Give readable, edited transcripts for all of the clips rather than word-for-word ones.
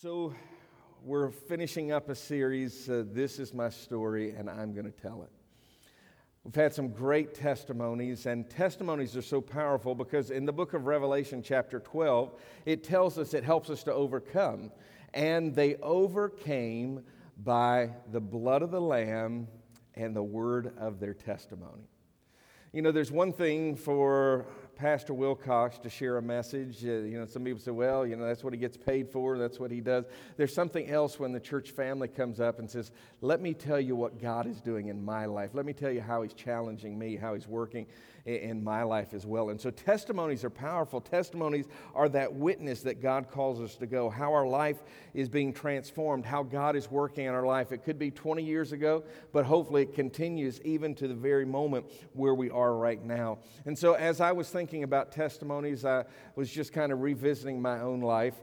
So we're finishing up a series, This Is My Story, and I'm going to tell it. We've had some great testimonies, and testimonies are so powerful because in the book of Revelation chapter 12, it tells us, it helps us to overcome. And they overcame by the blood of the Lamb and the word of their testimony. You know, there's one thing for Pastor Wilcox to share a message. Some people say, well, that's what he gets paid for. That's what he does. There's something else when the church family comes up and says, let me tell you what God is doing in my life. Let me tell you how he's challenging me, how he's working in my life as well. And so testimonies are powerful. Testimonies are that witness that God calls us to go, how our life is being transformed, how God is working in our life. It could be 20 years ago, but hopefully it continues even to the very moment where we are right now. And so as I was thinking about testimonies, I was just kind of revisiting my own life.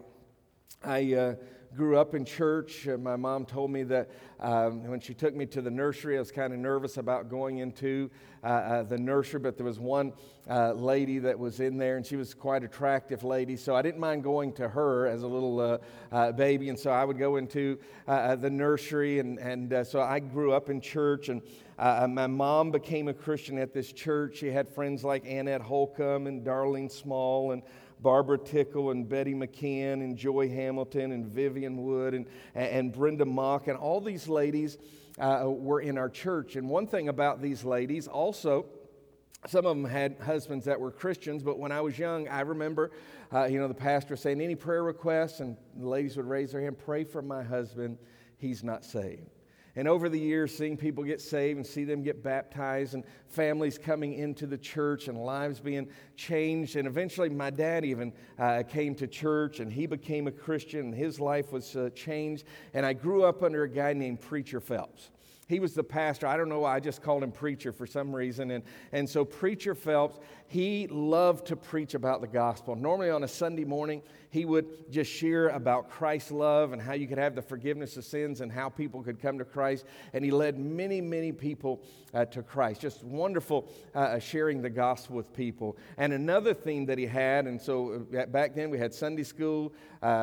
I grew up in church. My mom told me that when she took me to the nursery, I was kind of nervous about going into the nursery, but there was one lady that was in there, and she was quite an attractive lady, so I didn't mind going to her as a little baby, and so I would go into the nursery, and so I grew up in church, and my mom became a Christian at this church. She had friends like Annette Holcomb and Darlene Small and Barbara Tickle and Betty McKeon and Joy Hamilton and Vivian Wood and Brenda Mock, and all these ladies were in our church. And one thing about these ladies also, some of them had husbands that were Christians, but when I was young, I remember, the pastor saying, any prayer requests? And the ladies would raise their hand, pray for my husband, he's not saved. And over the years, seeing people get saved and see them get baptized and families coming into the church and lives being changed. And eventually my dad even came to church and he became a Christian and his life was changed. And I grew up under a guy named Preacher Phelps. He was the pastor. I don't know why, I just called him Preacher for some reason. And so Preacher Phelps, he loved to preach about the gospel. Normally on a Sunday morning, he would just share about Christ's love and how you could have the forgiveness of sins and how people could come to Christ. And he led many, many people to Christ. Just wonderful sharing the gospel with people. And another theme that he had, and so back then we had Sunday school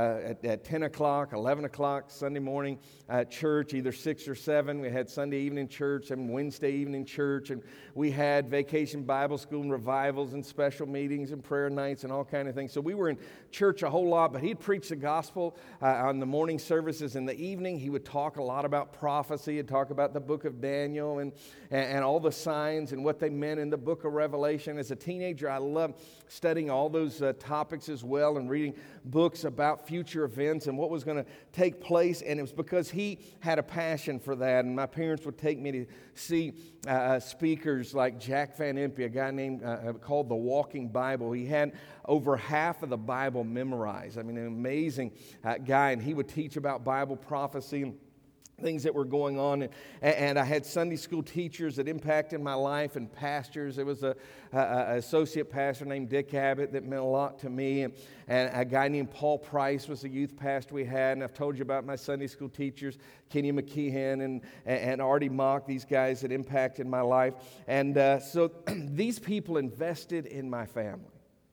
at 10 o'clock, 11 o'clock, Sunday morning church, either 6 or 7. We had Sunday evening church and Wednesday evening church. And we had vacation Bible school and revivals and special meetings and prayer nights and all kind of things. So we were in church a whole lot, but he'd preach the gospel on the morning services. In the evening, he would talk a lot about prophecy. He'd talk about the book of Daniel and all the signs and what they meant in the book of Revelation. As a teenager, I loved studying all those topics as well and reading books about future events and what was going to take place. And it was because he had a passion for that. And my parents would take me to see speakers like Jack Van Impe, a guy named called the Walking Bible. He had over half of the Bible memorized. I mean, an amazing guy. And he would teach about Bible prophecy and things that were going on, and I had Sunday school teachers that impacted my life and pastors. There was a associate pastor named Dick Abbott that meant a lot to me, and a guy named Paul Price was the youth pastor we had, and I've told you about my Sunday school teachers, Kenny McKeon and Artie Mock, these guys that impacted my life, and so these people invested in my family.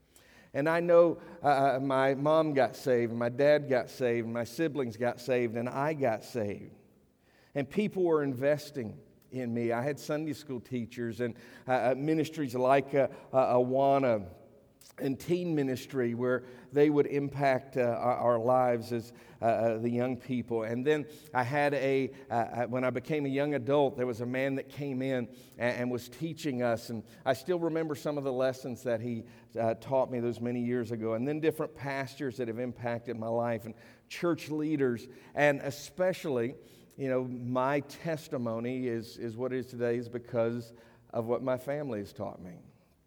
And I know my mom got saved, and my dad got saved, and my siblings got saved, and I got saved. And people were investing in me. I had Sunday school teachers and ministries like Awana and teen ministry where they would impact our lives as the young people. And then I had when I became a young adult, there was a man that came in and was teaching us. And I still remember some of the lessons that he taught me those many years ago. And then different pastors that have impacted my life and church leaders. And especially, my testimony is what it is today is because of what my family has taught me.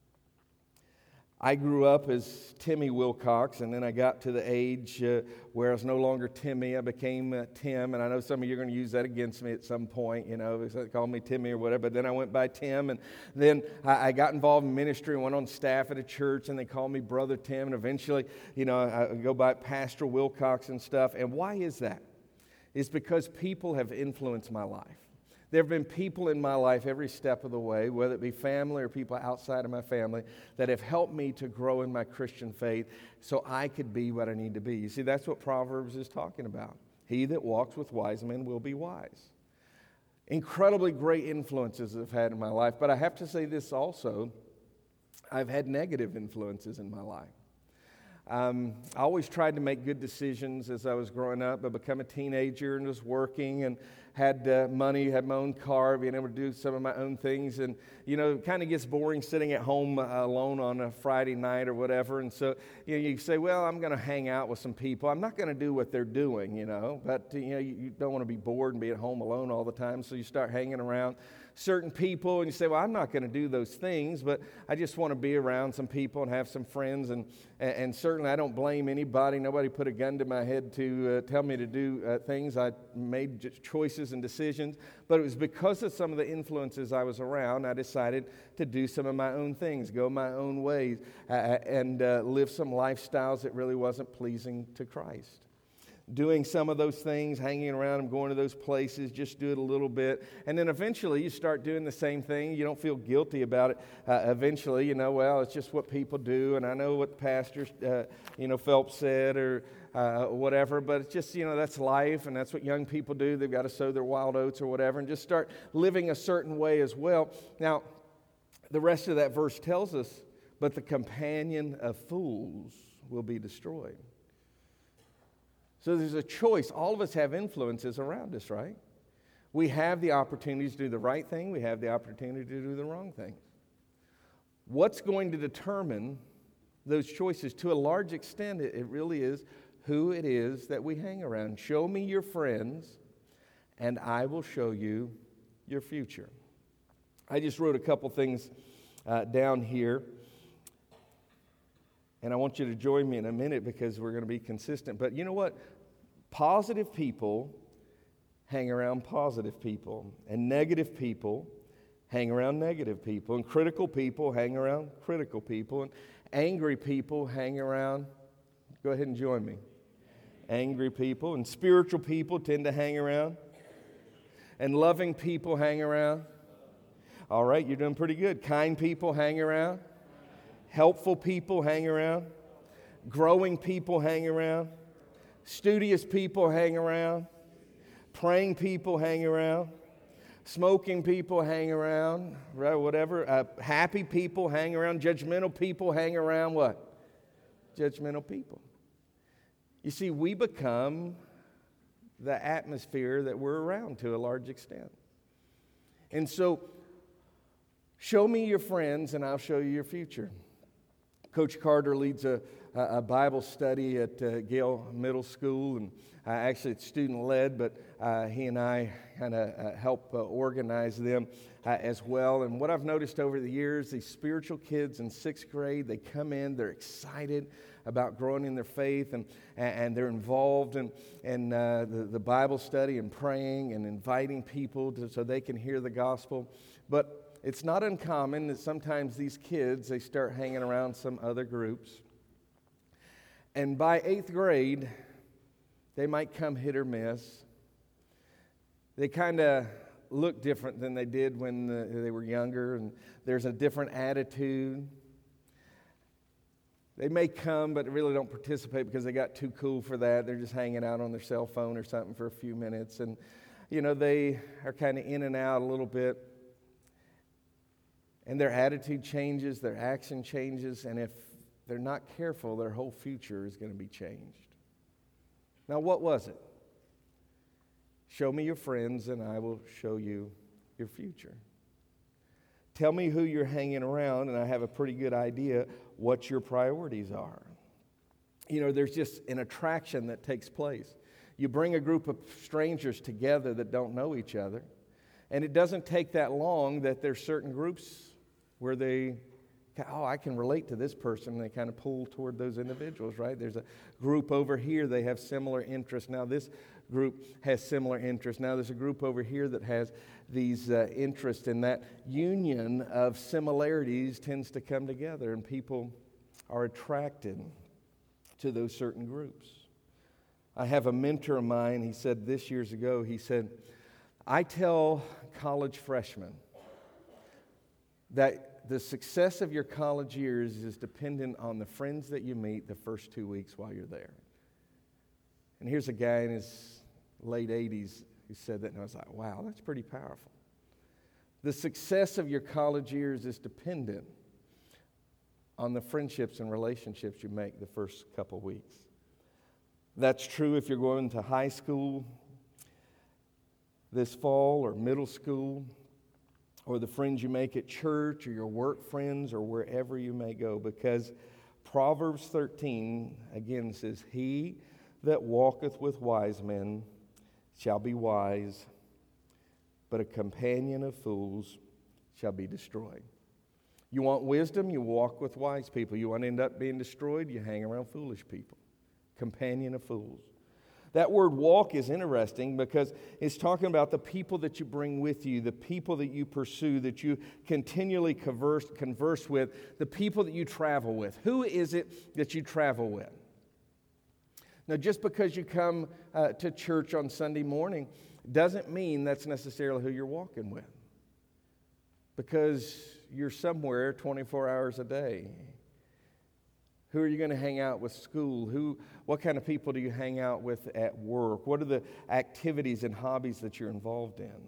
I grew up as Timmy Wilcox, and then I got to the age where I was no longer Timmy. I became Tim, and I know some of you are going to use that against me at some point, they call me Timmy or whatever, but then I went by Tim, and then I got involved in ministry and went on staff at a church, and they called me Brother Tim, and eventually, I go by Pastor Wilcox and stuff. And why is that? It's because people have influenced my life. There have been people in my life every step of the way, whether it be family or people outside of my family, that have helped me to grow in my Christian faith so I could be what I need to be. You see, that's what Proverbs is talking about. He that walks with wise men will be wise. Incredibly great influences I've had in my life, but I have to say this also, I've had negative influences in my life. I always tried to make good decisions as I was growing up. I became a teenager and was working and had money, had my own car, being able to do some of my own things. And, it kind of gets boring sitting at home alone on a Friday night or whatever. And so, you say, well, I'm going to hang out with some people. I'm not going to do what they're doing, But, you don't want to be bored and be at home alone all the time. So you start hanging around certain people and you say, well, I'm not going to do those things, but I just want to be around some people and have some friends. And certainly I don't blame anybody. Nobody put a gun to my head to tell me to do things. I made choices and decisions, but it was because of some of the influences I was around, I decided to do some of my own things, go my own ways, and live some lifestyles that really wasn't pleasing to Christ. Doing some of those things, hanging around and going to those places, just do it a little bit. And then eventually you start doing the same thing. You don't feel guilty about it. Eventually, well, it's just what people do. And I know what Pastor, Phelps said or whatever. But it's just, that's life. And that's what young people do. They've got to sow their wild oats or whatever. And just start living a certain way as well. Now, the rest of that verse tells us, but the companion of fools will be destroyed. So there's a choice. All of us have influences around us, right? We have the opportunity to do the right thing. We have the opportunity to do the wrong thing. What's going to determine those choices? To a large extent, it really is who it is that we hang around. Show me your friends, and I will show you your future. I just wrote a couple things down here. And I want you to join me in a minute because we're going to be consistent. But you know what? Positive people hang around positive people. And negative people hang around negative people. And critical people hang around critical people. And angry people hang around, go ahead and join me. Angry people. And spiritual people tend to hang around. And loving people hang around. All right, you're doing pretty good. Kind people hang around. Helpful people hang around. Growing people hang around. Studious people hang around. Praying people hang around. Smoking people hang around. Right, whatever. Happy people hang around. Judgmental people hang around what? Judgmental people. You see, we become the atmosphere that we're around to a large extent. And so, show me your friends and I'll show you your future. Coach Carter leads a Bible study at Gale Middle School, and actually it's student-led, but he and I kind of help organize them as well. And what I've noticed over the years, these spiritual kids in 6th grade, they come in, they're excited about growing in their faith, and they're involved in the Bible study and praying and inviting people so they can hear the gospel. But it's not uncommon that sometimes these kids, they start hanging around some other groups. And by 8th grade, they might come hit or miss. They kind of look different than they did when they were younger, and there's a different attitude. They may come, but really don't participate because they got too cool for that. They're just hanging out on their cell phone or something for a few minutes. And, they are kind of in and out a little bit. And their attitude changes, their action changes, and if they're not careful, their whole future is going to be changed. Now, what was it? Show me your friends, and I will show you your future. Tell me who you're hanging around, and I have a pretty good idea what your priorities are. There's just an attraction that takes place. You bring a group of strangers together that don't know each other, and it doesn't take that long that there's certain groups where I can relate to this person, and they kind of pull toward those individuals, right? There's a group over here, they have similar interests. Now this group has similar interests. Now there's a group over here that has these interests, and that union of similarities tends to come together, and people are attracted to those certain groups. I have a mentor of mine, he said this years ago, he said, I tell college freshmen that the success of your college years is dependent on the friends that you meet the first 2 weeks while you're there. And here's a guy in his late 80s who said that, and I was like, wow, that's pretty powerful. The success of your college years is dependent on the friendships and relationships you make the first couple weeks. That's true if you're going to high school this fall or middle school, or the friends you make at church or your work friends or wherever you may go, because Proverbs 13 again says, "He that walketh with wise men shall be wise, but a companion of fools shall be destroyed." You want wisdom, you walk with wise people. You want to end up being destroyed, you hang around foolish people. Companion of fools. That word walk is interesting because it's talking about the people that you bring with you, the people that you pursue, that you continually converse with, the people that you travel with. Who is it that you travel with? Now, just because you come to church on Sunday morning doesn't mean that's necessarily who you're walking with, because you're somewhere 24 hours a day. Who are you going to hang out with school? What kind of people do you hang out with at work? What are the activities and hobbies that you're involved in?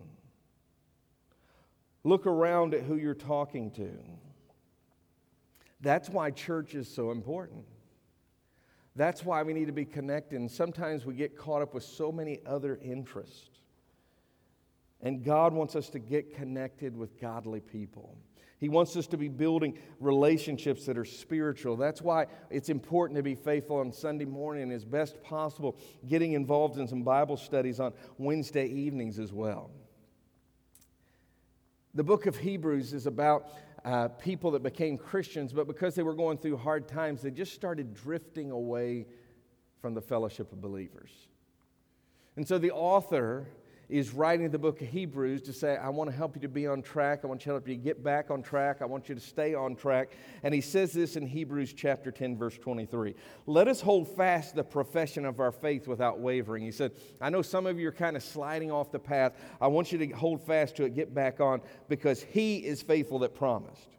Look around at who you're talking to. That's why church is so important. That's why we need to be connected. And sometimes we get caught up with so many other interests. And God wants us to get connected with godly people. He wants us to be building relationships that are spiritual. That's why it's important to be faithful on Sunday morning as best possible, getting involved in some Bible studies on Wednesday evenings as well. The book of Hebrews is about people that became Christians, but because they were going through hard times, they just started drifting away from the fellowship of believers. And so the author is writing the book of Hebrews to say, I want to help you to be on track. I want you to help you get back on track. I want you to stay on track. And he says this in Hebrews chapter 10, verse 23. Let us hold fast the profession of our faith without wavering. He said, I know some of you are kind of sliding off the path. I want you to hold fast to it, get back on, because he is faithful that promised.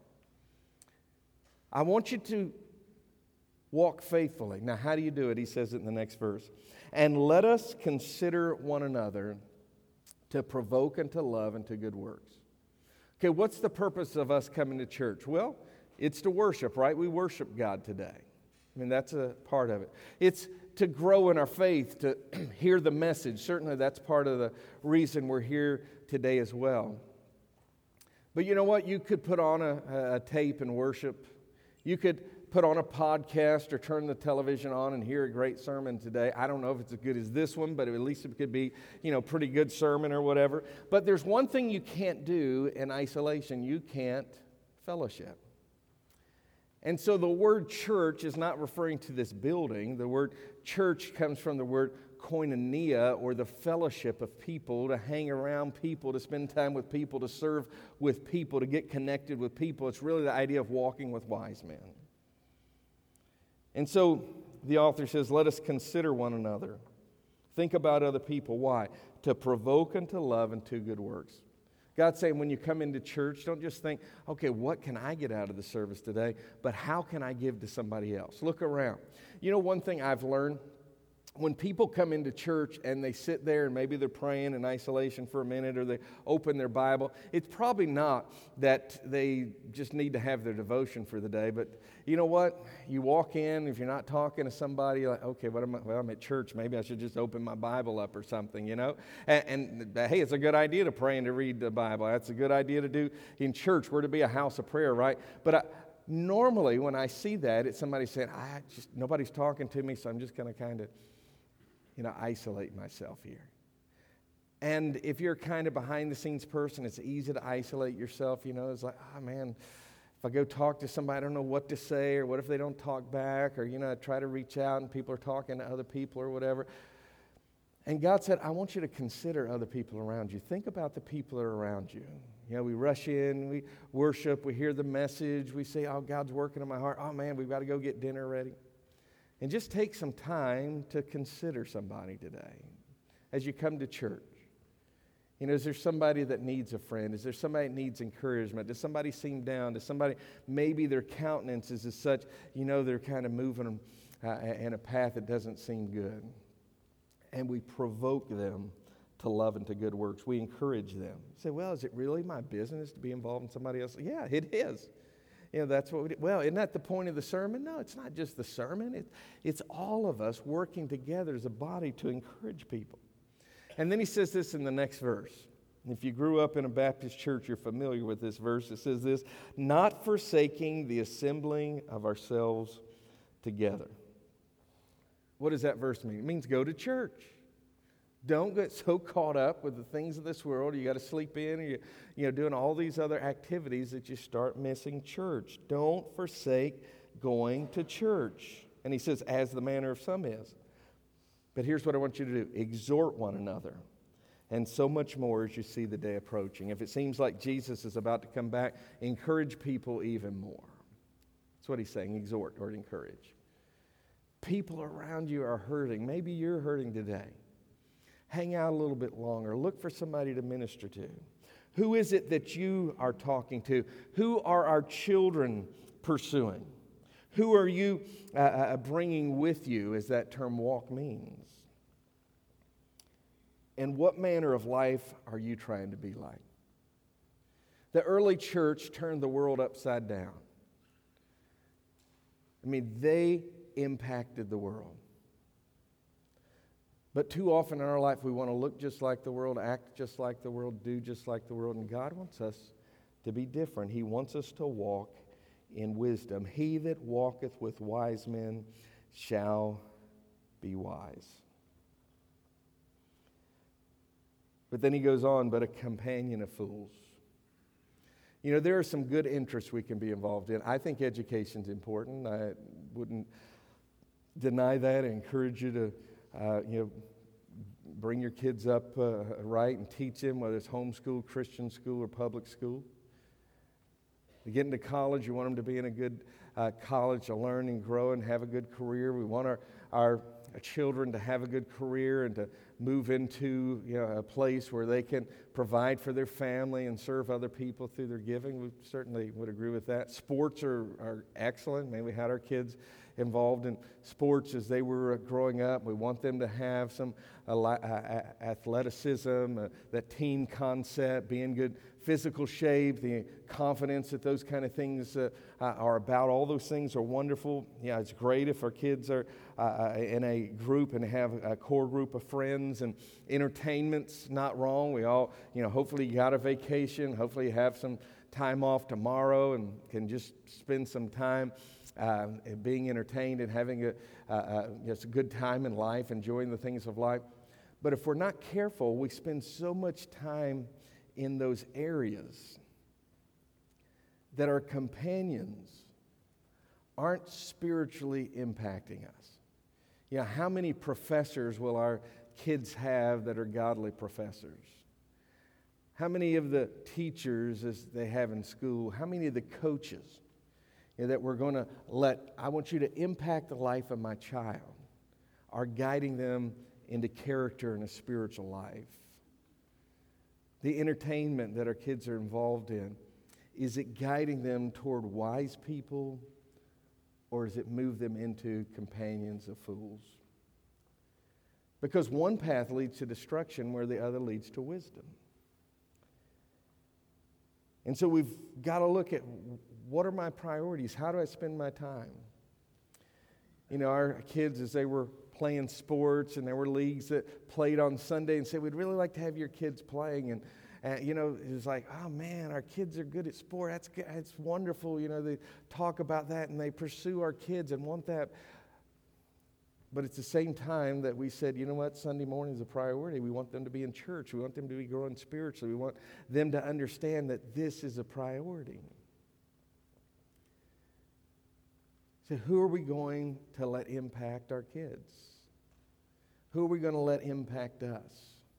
I want you to walk faithfully. Now, how do you do it? He says it in the next verse. And let us consider one another to provoke and to love and to good works. Okay, what's the purpose of us coming to church? Well, it's to worship, right? We worship God today. I mean, that's a part of it. It's to grow in our faith, to hear the message. Certainly that's part of the reason we're here today as well. But you know what? You could put on a tape and worship. You could put on a podcast or turn the television on and hear a great sermon today. I don't know if it's as good as this one, but at least it could be, pretty good sermon or whatever. But there's one thing you can't do in isolation. You can't fellowship. And so the word church is not referring to this building. The word church comes from the word koinonia, or the fellowship of people, to hang around people, to spend time with people, to serve with people, to get connected with people. It's really the idea of walking with wise men. And so the author says, let us consider one another. Think about other people. Why? To provoke and to love and to good works. God's saying when you come into church, don't just think, okay, what can I get out of the service today? But how can I give to somebody else? Look around. You know, one thing I've learned, when people come into church and they sit there and maybe they're praying in isolation for a minute, or they open their Bible, it's probably not that they just need to have their devotion for the day. But you know what? You walk in, if you're not talking to somebody, you're like, okay, I'm at church. Maybe I should just open my Bible up or something, And hey, it's a good idea to pray and to read the Bible. That's a good idea to do in church. We're to be a house of prayer, right? But normally when I see that, it's somebody saying, nobody's talking to me, so I'm just going to kind of isolate myself here. And if you're kind of behind the scenes person, it's easy to isolate yourself. It's like, man, if I go talk to somebody, I don't know what to say, or what if they don't talk back, or, I try to reach out and people are talking to other people or whatever. And God said, I want you to consider other people around you. Think about the people that are around you. We rush in, we worship, we hear the message, we say, oh, God's working in my heart. Oh, man, we've got to go get dinner ready. And just take some time to consider somebody today as you come to church. You know, is there somebody that needs a friend? Is there somebody that needs encouragement? Does somebody seem down? Does somebody, maybe their countenance is as such, you know, they're kind of moving in a path that doesn't seem good. And we provoke them to love and to good works. We encourage them. You say, well, is it really my business to be involved in somebody else? Yeah, it is. You know, that's what we do. Well, isn't that the point of the sermon? No, it's not just the sermon. It's all of us working together as a body to encourage people. And then he says this in the next verse. If you grew up in a Baptist church, you're familiar with this verse. It says this, not forsaking the assembling of ourselves together. What does that verse mean? It means go to church. Don't get so caught up with the things of this world. You got to sleep in, or you doing all these other activities that you start missing church. Don't forsake going to church. And he says, as the manner of some is. But here's what I want you to do. Exhort one another. And so much more as you see the day approaching. If it seems like Jesus is about to come back, encourage people even more. That's what he's saying, exhort or encourage. People around you are hurting. Maybe you're hurting today. Hang out a little bit longer. Look for somebody to minister to. Who is it that you are talking to? Who are our children pursuing? Who are you bringing with you, as that term walk means? And what manner of life are you trying to be like? The early church turned the world upside down. I mean, they impacted the world. But too often in our life, we want to look just like the world, act just like the world, do just like the world. And God wants us to be different. He wants us to walk in wisdom. He that walketh with wise men shall be wise. But then he goes on, but a companion of fools. You know, there are some good interests we can be involved in. I think education's important. I wouldn't deny that. I encourage you to, bring your kids up right and teach them, whether it's homeschool, Christian school, or public school. You get into college, you want them to be in a good college to learn and grow and have a good career. We want our children to have a good career and to move into a place where they can provide for their family and serve other people through their giving. We certainly would agree with that. Sports are excellent. Maybe we had our kids involved in sports as they were growing up. We want them to have some athleticism, that team concept, be in good physical shape, the confidence that those kind of things are about. All those things are wonderful. Yeah, it's great if our kids are in a group and have a core group of friends, and entertainment's not wrong. We all, hopefully you got a vacation. Hopefully you have some time off tomorrow and can just spend some time being entertained and having just a good time in life, enjoying the things of life. But if we're not careful, we spend so much time in those areas that our companions aren't spiritually impacting us. How many professors will our kids have that are godly professors? How many of the teachers as they have in school? How many of the coaches that we're going to I want you to impact the life of my child, are guiding them into character and a spiritual life? The entertainment that our kids are involved in, is it guiding them toward wise people, or does it move them into companions of fools? Because one path leads to destruction where the other leads to wisdom. And so we've got to look at, what are my priorities? How do I spend my time? Our kids, as they were playing sports, and there were leagues that played on Sunday, and said, we'd really like to have your kids playing. And it was like, oh man, our kids are good at sport. That's good. It's wonderful. They talk about that and they pursue our kids and want that. But it's the same time that we said, you know what, Sunday morning is a priority. We want them to be in church. We want them to be growing spiritually. We want them to understand that this is a priority. So who are we going to let impact our kids? Who are we going to let impact us?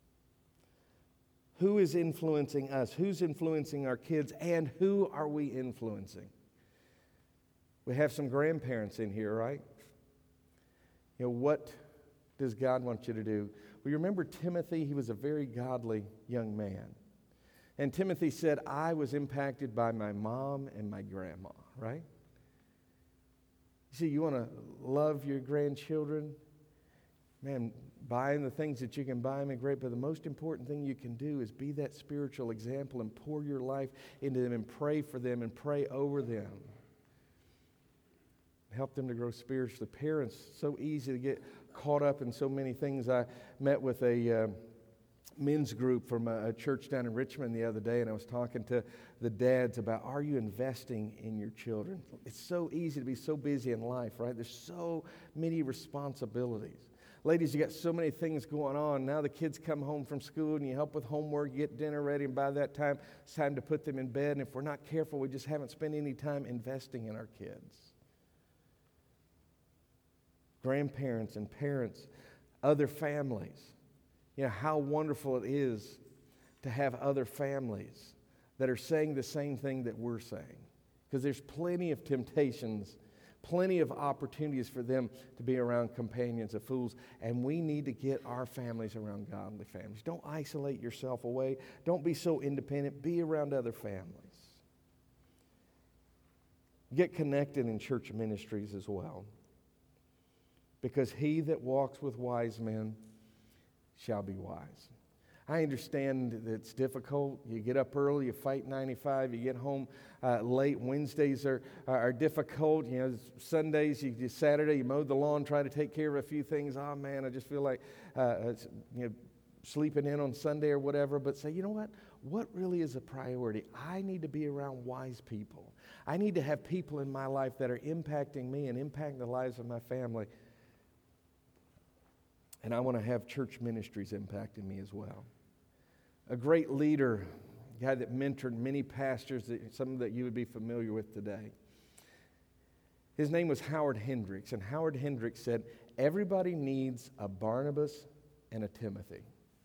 Who is influencing us? Who's influencing our kids? And who are we influencing? We have some grandparents in here, right? What does God want you to do? Well, you remember Timothy? He was a very godly young man. And Timothy said, I was impacted by my mom and my grandma, right? You see, you want to love your grandchildren? Man, buying the things that you can buy them is great, but the most important thing you can do is be that spiritual example and pour your life into them and pray for them and pray over them. Help them to grow spiritually. Parents, so easy to get caught up in so many things. I met with a men's group from a church down in Richmond the other day, and I was talking to the dads about, are you investing in your children? It's so easy to be so busy in life, right? There's so many responsibilities. Ladies, you got so many things going on. Now the kids come home from school and you help with homework, get dinner ready, and by that time, it's time to put them in bed. And if we're not careful, we just haven't spent any time investing in our kids. Grandparents and parents, other families. You know, how wonderful it is to have other families that are saying the same thing that we're saying. Because there's plenty of temptations, plenty of opportunities for them to be around companions of fools, and we need to get our families around godly families. Don't isolate yourself away. Don't be so independent. Be around other families. Get connected in church ministries as well. Because he that walks with wise men shall be wise. I understand that it's difficult. You get up early, you fight 95, you get home late. Wednesdays are difficult. You know, Sundays, Saturday, you mow the lawn, try to take care of a few things. Oh man, I just feel like sleeping in on Sunday or whatever. But say, you know what? What really is a priority? I need to be around wise people. I need to have people in my life that are impacting me and impacting the lives of my family. And I want to have church ministries impacting me as well. A great leader, a guy that mentored many pastors, some that you would be familiar with today. His name was Howard Hendricks, and Howard Hendricks said, everybody needs a Barnabas and a Timothy.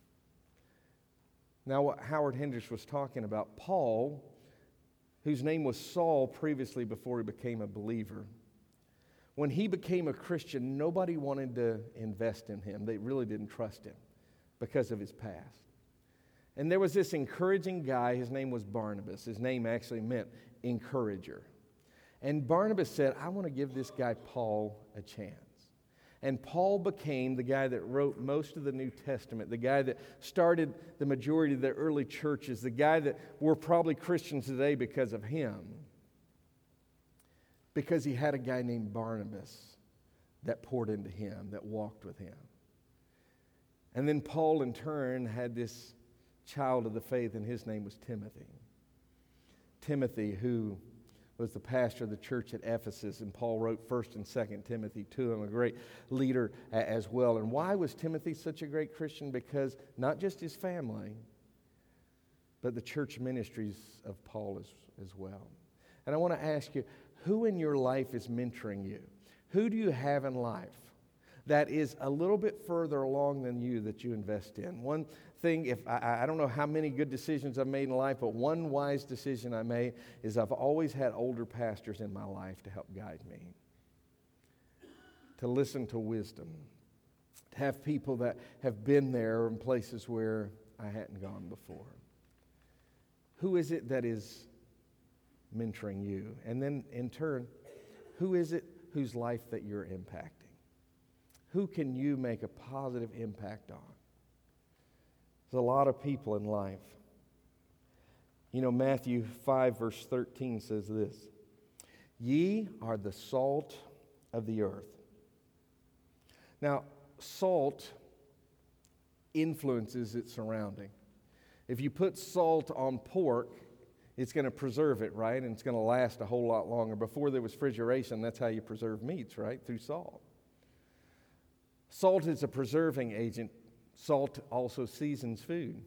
Now what Howard Hendricks was talking about, Paul, whose name was Saul previously before he became a believer, when he became a Christian, nobody wanted to invest in him. They really didn't trust him because of his past. And there was this encouraging guy, his name was Barnabas. His name actually meant encourager. And Barnabas said, I want to give this guy Paul a chance. And Paul became the guy that wrote most of the New Testament, the guy that started the majority of the early churches, the guy that we're probably Christians today because of him. Because he had a guy named Barnabas that poured into him, that walked with him. And then Paul, in turn, had this child of the faith, and his name was Timothy. Timothy, who was the pastor of the church at Ephesus, and Paul wrote 1st and 2nd Timothy to him, a great leader as well. And why was Timothy such a great Christian? Because not just his family, but the church ministries of Paul as well. And I want to ask you, who in your life is mentoring you? Who do you have in life that is a little bit further along than you that you invest in? One thing, if I don't know how many good decisions I've made in life, but one wise decision I made is I've always had older pastors in my life to help guide me, to listen to wisdom, to have people that have been there in places where I hadn't gone before. Who is it that is mentoring you? And then in turn, who is it whose life that you're impacting? Who can you make a positive impact on? There's a lot of people in life. You know, Matthew 5 verse 13 says this, ye are the salt of the earth. Now, salt influences its surrounding. If you put salt on pork, it's going to preserve it, right? And it's going to last a whole lot longer. Before there was refrigeration, that's how you preserve meats, right? Through salt. Salt is a preserving agent. Salt also seasons food.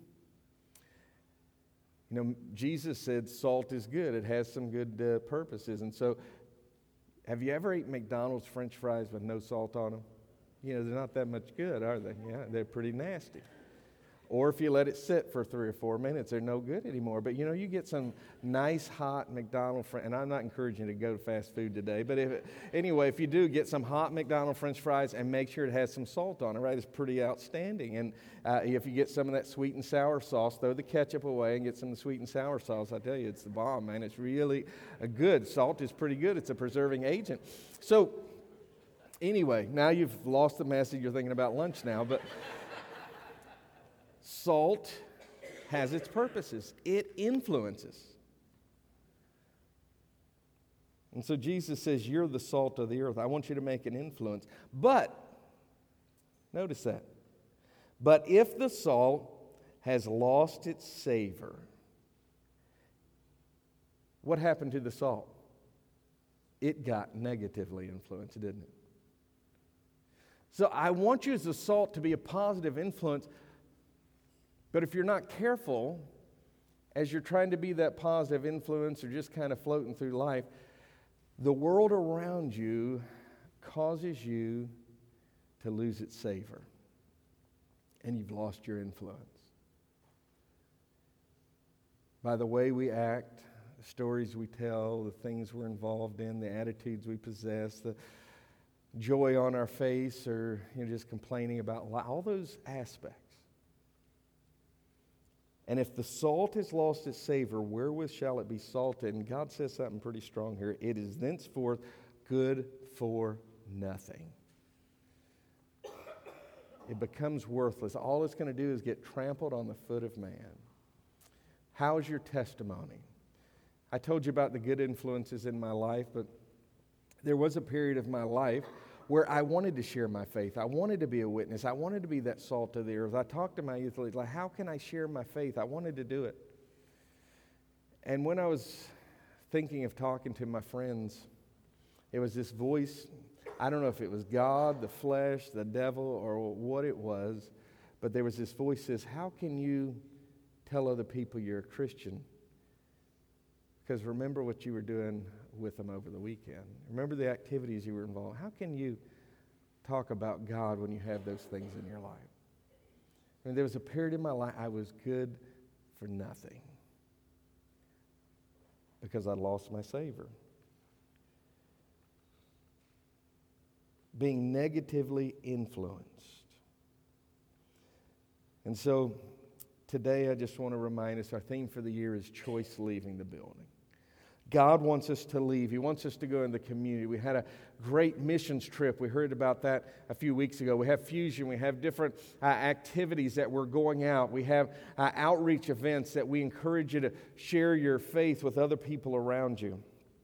You know, Jesus said salt is good. It has some good purposes. And so, have you ever eaten McDonald's French fries with no salt on them? You know, they're not that much good, are they? Yeah, they're pretty nasty. Or if you let it sit for 3 or 4 minutes, they're no good anymore. But you get some nice hot McDonald's, and I'm not encouraging you to go to fast food today, but if you do, get some hot McDonald's French fries and make sure it has some salt on it, right? It's pretty outstanding. And if you get some of that sweet and sour sauce, throw the ketchup away and get some of the sweet and sour sauce. I tell you, it's the bomb, man. It's really good. Salt is pretty good. It's a preserving agent. So anyway, now you've lost the message. You're thinking about lunch now, but salt has its purposes. It influences. And so Jesus says, you're the salt of the earth. I want you to make an influence. But, notice that. But if the salt has lost its savor, what happened to the salt? It got negatively influenced, didn't it? So I want you as a salt to be a positive influence. But if you're not careful, as you're trying to be that positive influence or just kind of floating through life, the world around you causes you to lose its savor. And you've lost your influence. By the way we act, the stories we tell, the things we're involved in, the attitudes we possess, the joy on our face, or just complaining about life, all those aspects. And if the salt has lost its savor, wherewith shall it be salted? And God says something pretty strong here. It is thenceforth good for nothing. It becomes worthless. All it's going to do is get trampled on the foot of man. How's your testimony? I told you about the good influences in my life, but there was a period of my life where I wanted to share my faith. I wanted to be a witness. I wanted to be that salt of the earth. I talked to my youth leaders, like, how can I share my faith? I wanted to do it. And when I was thinking of talking to my friends, it was this voice. I don't know if it was God, the flesh, the devil, or what it was, but there was this voice that says, how can you tell other people you're a Christian? Because remember what you were doing with them over the weekend. Remember the activities you were involved in. How can you talk about God when you have those things in your life? I mean, there was a period in my life I was good for nothing because I lost my savor. Being negatively influenced. And so today I just want to remind us, our theme for the year is choice leaving the building. God wants us to leave. He wants us to go in the community. We had a great missions trip. We heard about that a few weeks ago. We have Fusion. We have different activities that we're going out. We have outreach events that we encourage you to share your faith with other people around you.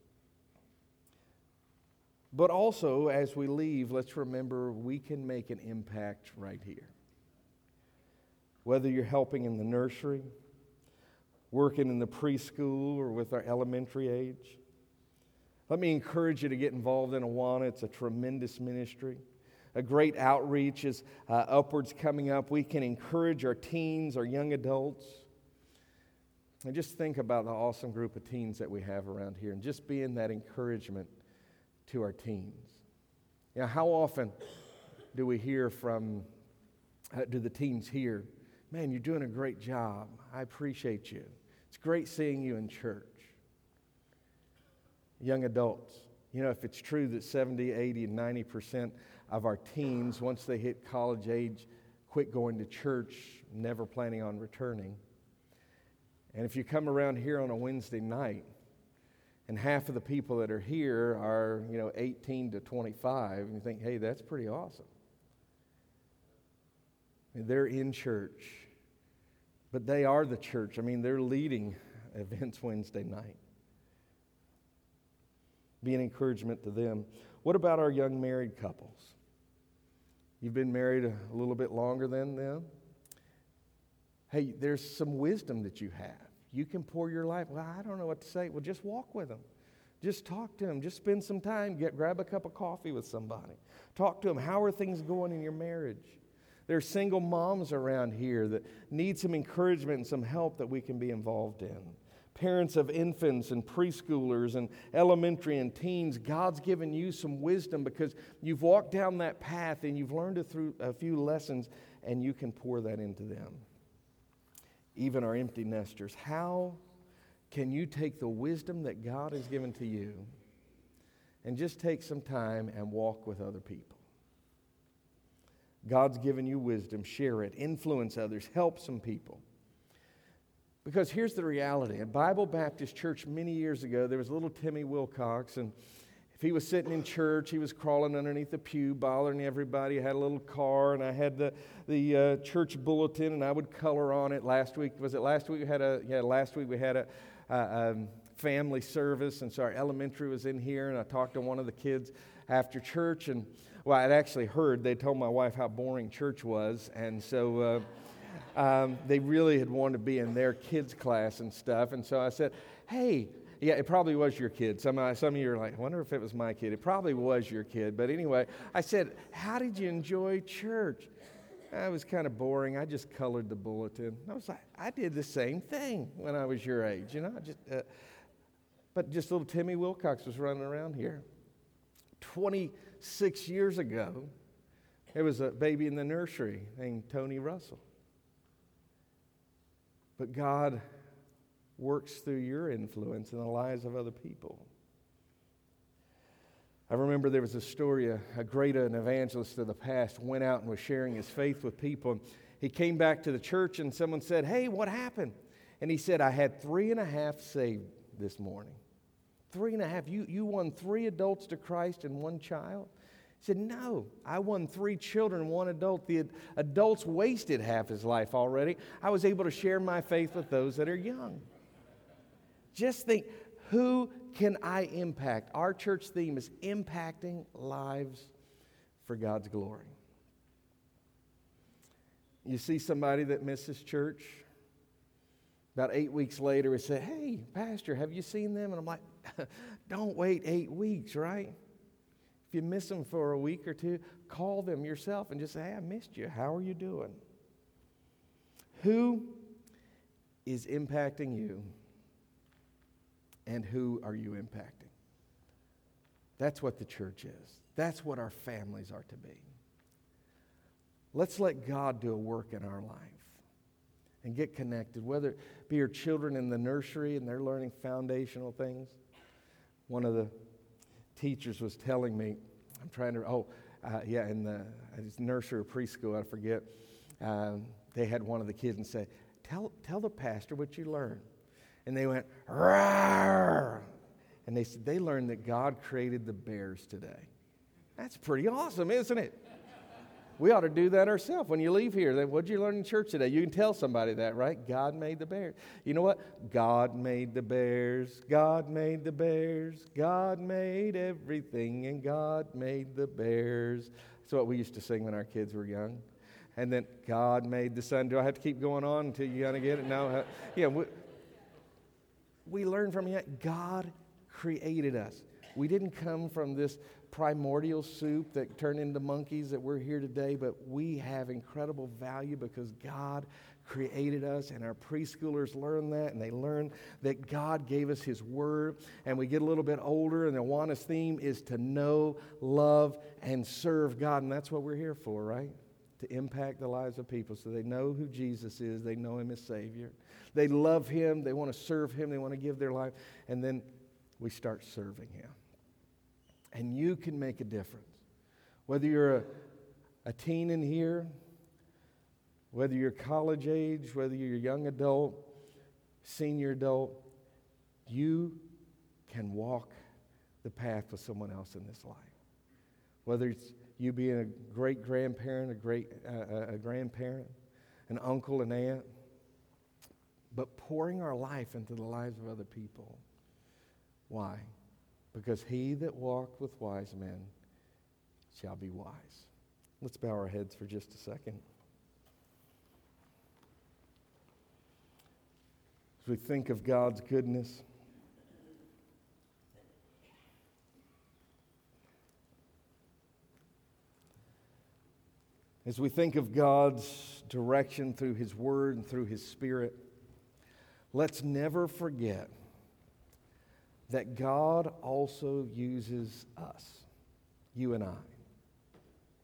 But also, as we leave, let's remember we can make an impact right here. Whether you're helping in the nursery, working in the preschool, or with our elementary age. Let me encourage you to get involved in Awana. It's a tremendous ministry. A great outreach is upwards coming up. We can encourage our teens, our young adults. And just think about the awesome group of teens that we have around here and just being that encouragement to our teens. How often do we hear from, do the teens hear, man, you're doing a great job. I appreciate you. It's great seeing you in church. Young adults, if it's true that 70, 80, and 90% of our teens, once they hit college age, quit going to church, never planning on returning. And if you come around here on a Wednesday night, and half of the people that are here are, 18 to 25, and you think, hey, that's pretty awesome. And they're in church. But they are the church. They're leading events Wednesday night. Be an encouragement to them. What about our young married couples? You've been married a little bit longer than them. Hey, there's some wisdom that you have. You can pour your life. Well, I don't know what to say. Well, just walk with them. Just talk to them. Just spend some time. Grab a cup of coffee with somebody. Talk to them. How are things going in your marriage? There are single moms around here that need some encouragement and some help that we can be involved in. Parents of infants and preschoolers and elementary and teens, God's given you some wisdom because you've walked down that path and you've learned it through a few lessons, and you can pour that into them. even our empty nesters. How can you take the wisdom that God has given to you and just take some time and walk with other people? God's given you wisdom. Share it. Influence others. Help some people. Because here's the reality. At Bible Baptist Church many years ago, there was little Timmy Wilcox, and if he was sitting in church, he was crawling underneath the pew, bothering everybody. I had a little car, and I had the church bulletin, and I would color on it. Last week we had a family service, and so our elementary was in here, and I talked to one of the kids after church, and well, I'd actually heard they told my wife how boring church was, and so they really had wanted to be in their kids' class and stuff, and so I said, hey. Yeah, it probably was your kid. Some of you are like, I wonder if it was my kid. It probably was your kid. But anyway, I said, how did you enjoy church? It was kind of boring. I just colored the bulletin. I was like, I did the same thing when I was your age, but just little Timmy Wilcox was running around here. 26 years ago, there was a baby in the nursery named Tony Russell. But God works through your influence in the lives of other people. I remember there was a story, a great evangelist of the past went out and was sharing his faith with people. And he came back to the church and someone said, hey, what happened? And he said, I had 3.5 saved this morning. 3.5. You won 3 adults to Christ and 1 child? He said, no, I won 3 children and 1 adult. The adults wasted half his life already. I was able to share my faith with those that are young. Just think, who can I impact? Our church theme is impacting lives for God's glory. You see somebody that misses church, about 8 weeks later, we say, hey, Pastor, have you seen them? And I'm like, don't wait 8 weeks, right? If you miss them for a week or 2, call them yourself and just say, hey, I missed you. How are you doing? Who is impacting you? And who are you impacting? That's what the church is. That's what our families are to be. Let's let God do a work in our life and get connected, whether it be your children in the nursery and they're learning foundational things. One of the teachers was telling me, in the nursery or preschool, I forget, they had one of the kids and say, tell the pastor what you learned. And they went, rawr! And they said, they learned that God created the bears today. That's pretty awesome, isn't it? We ought to do that ourselves. When you leave here, what'd you learn in church today? You can tell somebody that, right? God made the bears. You know what? God made the bears. God made the bears. God made everything, and God made the bears. That's what we used to sing when our kids were young. And then God made the sun. Do I have to keep going on until you kind of get it? No. We learn from him. God created us. We didn't come from this primordial soup that turned into monkeys that we're here today, but we have incredible value because God created us, and our preschoolers learn that, and they learn that God gave us his word, and we get a little bit older, and the Awanas theme is to know, love, and serve God, and that's what we're here for, right? To impact the lives of people so they know who Jesus is, they know him as Savior. They love him, they want to serve him, they want to give their life, and then we start serving him. And you can make a difference. Whether you're a teen in here, whether you're college age, whether you're a young adult, senior adult, you can walk the path with someone else in this life. Whether it's you being a great-grandparent, a grandparent, an uncle, an aunt, but pouring our life into the lives of other people. Why? Because he that walked with wise men shall be wise. Let's bow our heads for just a second. As we think of God's goodness, as we think of God's direction through his word and through his spirit, let's never forget that God also uses us, you and I.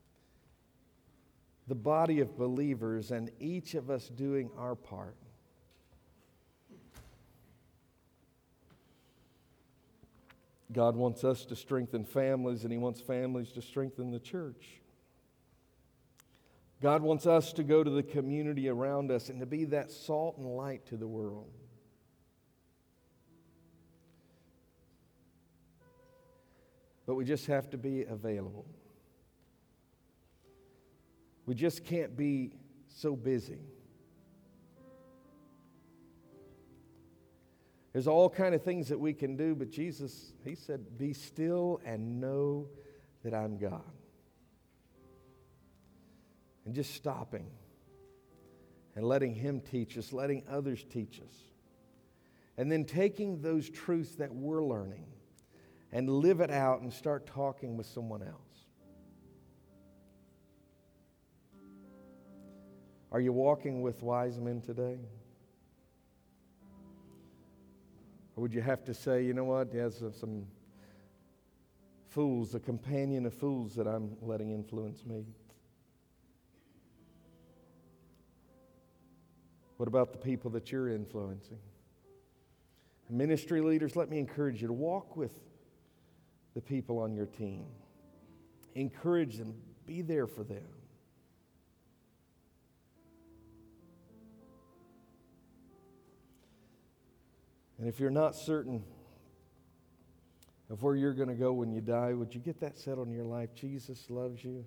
The body of believers and each of us doing our part God wants us to strengthen families, and He wants families to strengthen the church. God wants us to go to the community around us and to be that salt and light to the world. But we just have to be available. We just can't be so busy. There's all kind of things that we can do, but Jesus, He said, be still and know that I'm God. And just stopping and letting Him teach us, letting others teach us. And then taking those truths that we're learning and live it out and start talking with someone else. Are you walking with wise men today? Or would you have to say, you know what, there's some fools, a companion of fools that I'm letting influence me? What about the people that you're influencing? Ministry leaders, let me encourage you to walk with the people on your team. Encourage them. Be there for them. And if you're not certain of where you're going to go when you die, would you get that settled in your life? Jesus loves you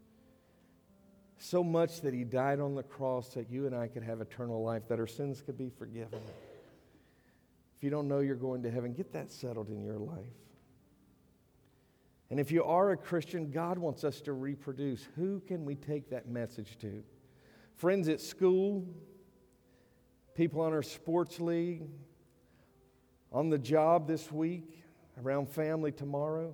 so much that He died on the cross that you and I could have eternal life, that our sins could be forgiven. If you don't know you're going to heaven, get that settled in your life. And if you are a Christian, God wants us to reproduce. Who can we take that message to? Friends at school, people on our sports league, on the job this week, around family tomorrow.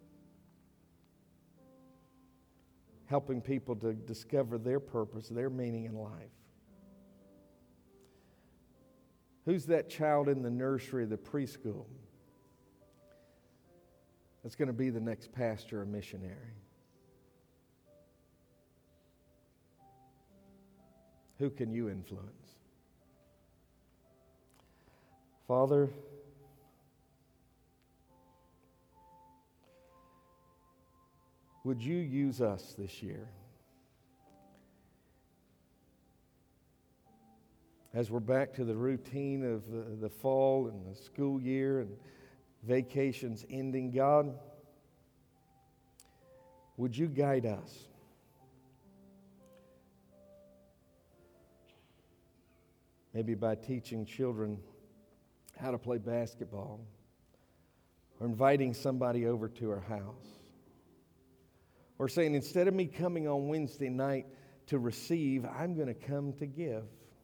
Helping people to discover their purpose, their meaning in life. Who's that child in the nursery, the preschool, that's going to be the next pastor or missionary? Who can you influence? Father, would you use us this year as we're back to the routine of the fall and the school year and vacations ending? God, would you guide us? Maybe by teaching children how to play basketball, or inviting somebody over to our house. Or saying, instead of me coming on Wednesday night to receive, I'm going to come to give.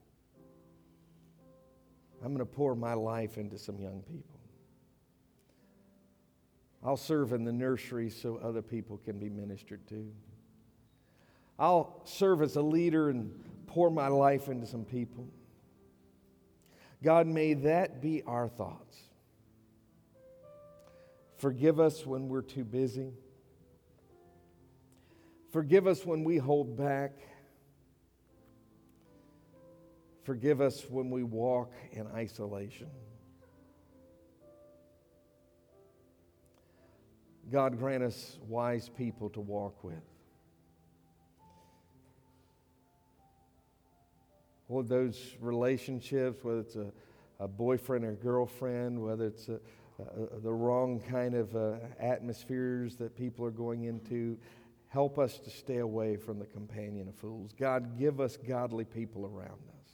I'm going to pour my life into some young people. I'll serve in the nursery so other people can be ministered to. I'll serve as a leader and pour my life into some people. God, may that be our thoughts. Forgive us when we're too busy. Forgive us when we hold back. Forgive us when we walk in isolation. God, grant us wise people to walk with. Lord, those relationships, whether it's a boyfriend or girlfriend, whether it's the wrong kind of atmospheres that people are going into, help us to stay away from the companion of fools. God, give us godly people around us.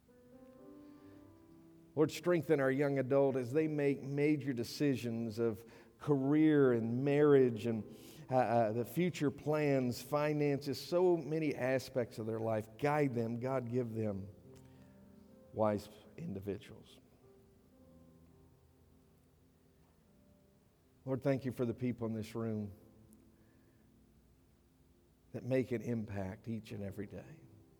Lord, strengthen our young adult as they make major decisions of career and marriage and the future plans, finances, so many aspects of their life. Guide them. God, give them wise individuals. Lord, thank you for the people in this room that make an impact each and every day.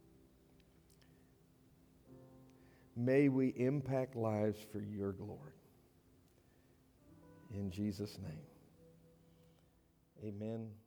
May we impact lives for your glory. In Jesus' name, amen.